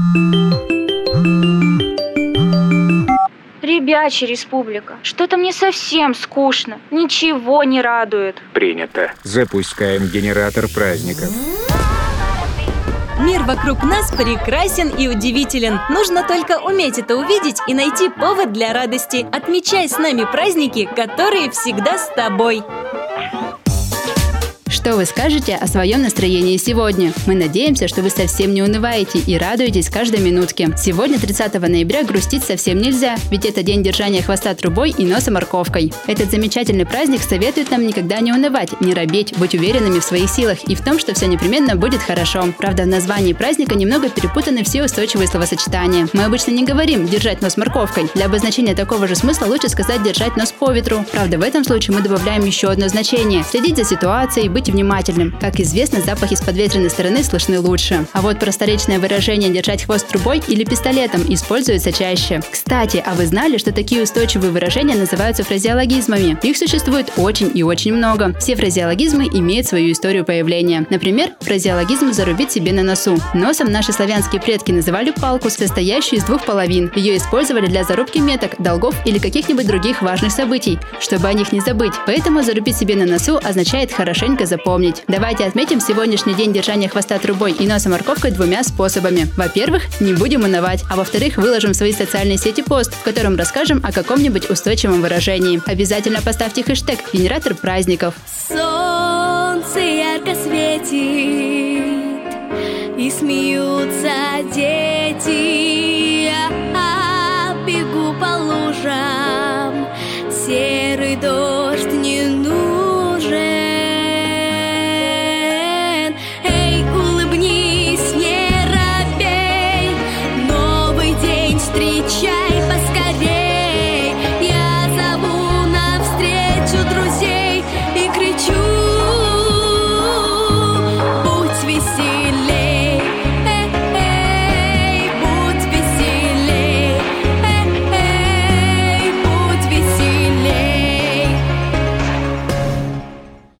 Ребячья республика, что-то мне совсем скучно, ничего не радует. Принято. Запускаем генератор праздников. Мир вокруг нас прекрасен и удивителен. Нужно только уметь это увидеть и найти повод для радости. Отмечай с нами праздники, которые всегда с тобой. Что вы скажете о своем настроении сегодня? Мы надеемся, что вы совсем не унываете и радуетесь каждой минутке. Сегодня, 30 ноября, грустить совсем нельзя, ведь это день держания хвоста трубой и носа морковкой. Этот замечательный праздник советует нам никогда не унывать, не робеть, быть уверенными в своих силах и в том, что все непременно будет хорошо. Правда, в названии праздника немного перепутаны все устойчивые словосочетания. Мы обычно не говорим «держать нос морковкой». Для обозначения такого же смысла лучше сказать «держать нос по ветру». Правда, в этом случае мы добавляем еще одно значение – следить за ситуацией, быть внимательным. Как известно, запахи с подветренной стороны слышны лучше. А вот просторечное выражение «держать хвост трубой» или «пистолетом» используется чаще. Кстати, а вы знали, что такие устойчивые выражения называются фразеологизмами? Их существует очень и очень много. Все фразеологизмы имеют свою историю появления. Например, фразеологизм «зарубить себе на носу». Носом наши славянские предки называли палку, состоящую из двух половин. Ее использовали для зарубки меток, долгов или каких-нибудь других важных событий, чтобы о них не забыть. Поэтому зарубить себе на носу означает хорошенько запомнить. Давайте отметим сегодняшний день держания хвоста трубой и носа морковкой двумя способами. Во-первых, не будем унывать, а во-вторых, выложим в свои социальные сети пост, в котором расскажем о каком-нибудь устойчивом выражении. Обязательно поставьте хэштег «Генератор праздников». Солнце ярко светит, и смеются дети.